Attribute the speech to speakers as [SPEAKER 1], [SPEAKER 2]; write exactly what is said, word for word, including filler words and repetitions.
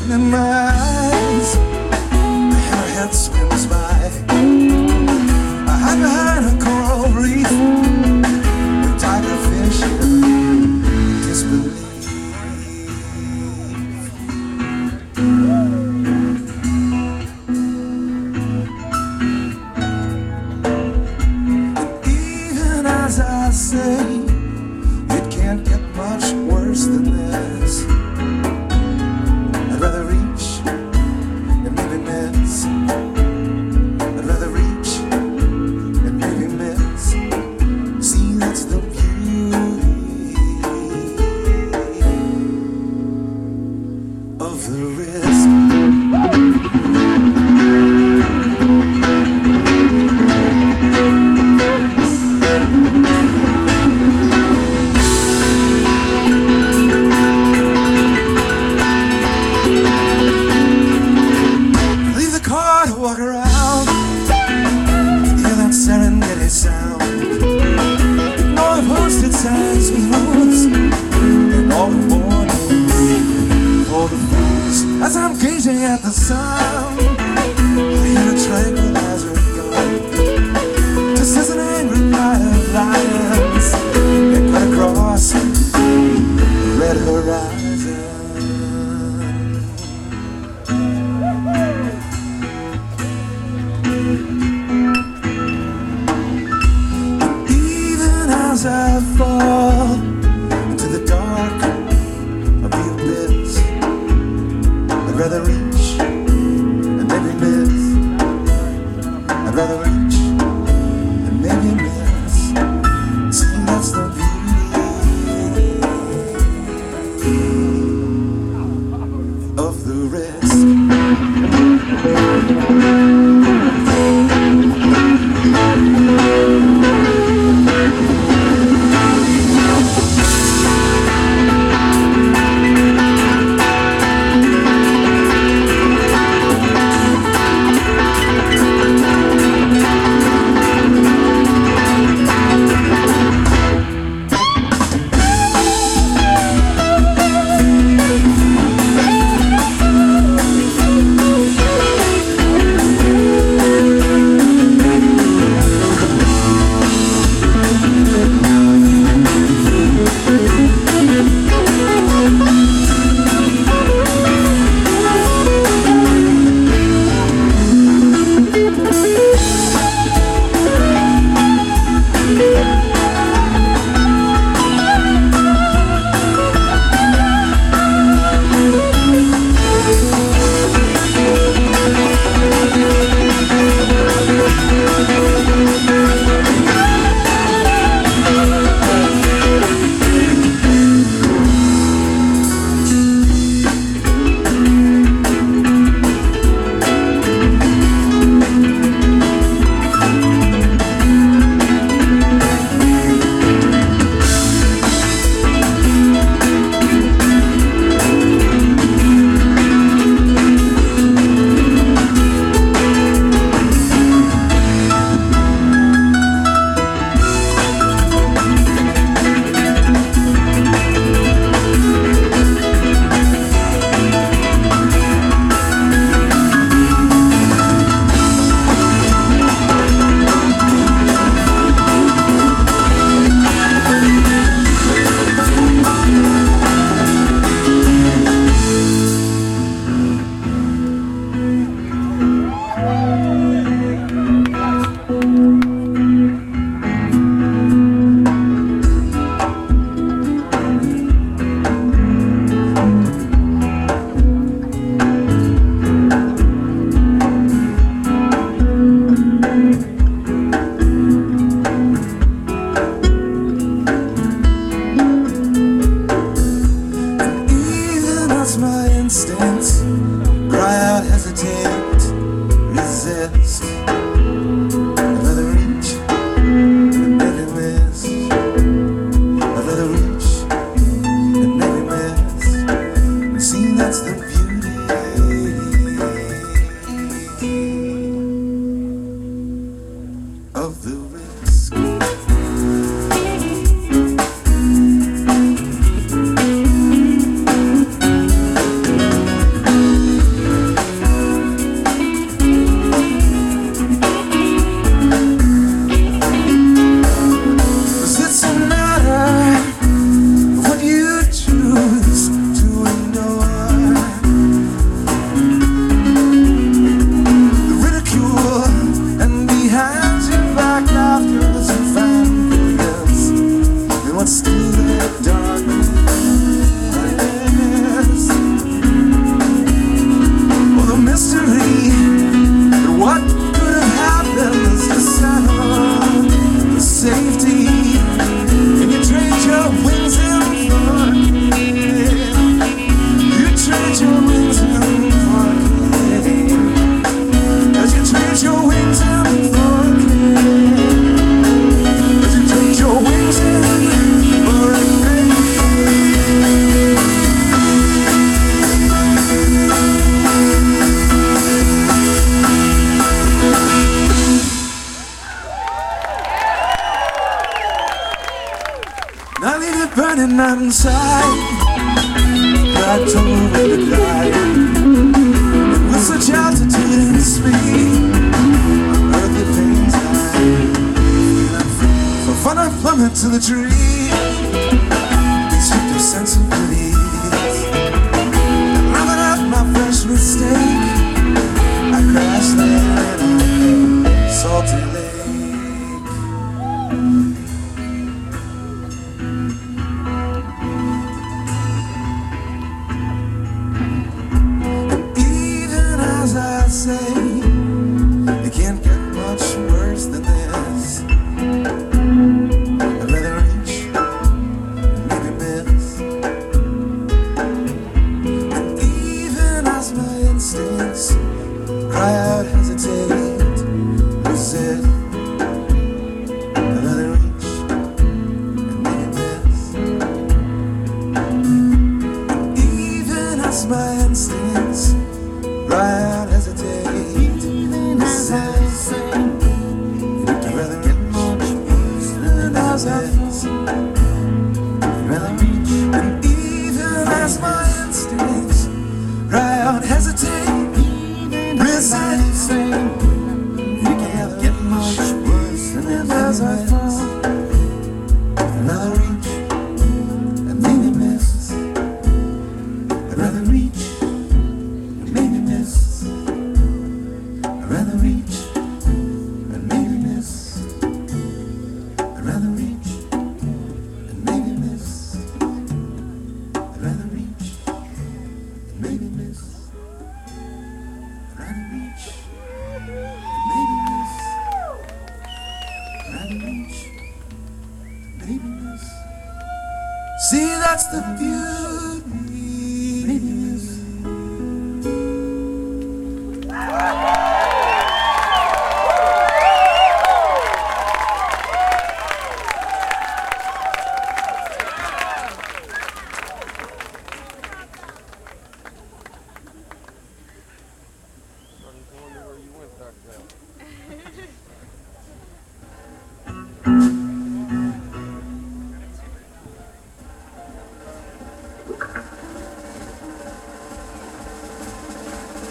[SPEAKER 1] reflection in my eyes. The hammerhead swims by. I hide behind a coral reef with tiger fish in disbelief. Even as I say, it can't get much worse than this. I'd rather reach and maybe miss. I'd rather reach and maybe miss. See, that's the beauty of the risk. Walk around, hear that Serengeti sound. Ignore the posted signs we lose, and all the warnings for the fools. As I'm gazing at the sound, I hear a tranquilizer gun. Just as an angry night of lions, they cut across the red horizon. As I fall into the dark of the abyss, I'd rather reach and maybe miss. I'd rather reach and maybe miss. See, that's the beauty. burning out inside. God told me to die. And with such altitude and speed, earthly pains high. So fun I plummet to the tree, stripped of sense of release. And loving up my first mistake, I crashed land in a salty lake. I say, it can't get much worse than this. I'd rather reach, maybe miss. And even as my instincts cry out, hesitate, resist, I'd rather reach, and maybe miss. And even as my instincts cry out, hesitate, even as I say, I'd rather get much worse than as I fall. I'd rather reach, and even as my instincts cry out, hesitate, even as I say, I'd get much worse than as I fall. I'd rather reach, and maybe miss. I'd rather reach, I'd rather reach and maybe miss. I'd rather reach and maybe miss. I'd rather reach and maybe miss. I'd rather reach and maybe miss. I'd rather reach and maybe miss. See, that's the beauty. Maybe miss.
[SPEAKER 2] Where you went back down.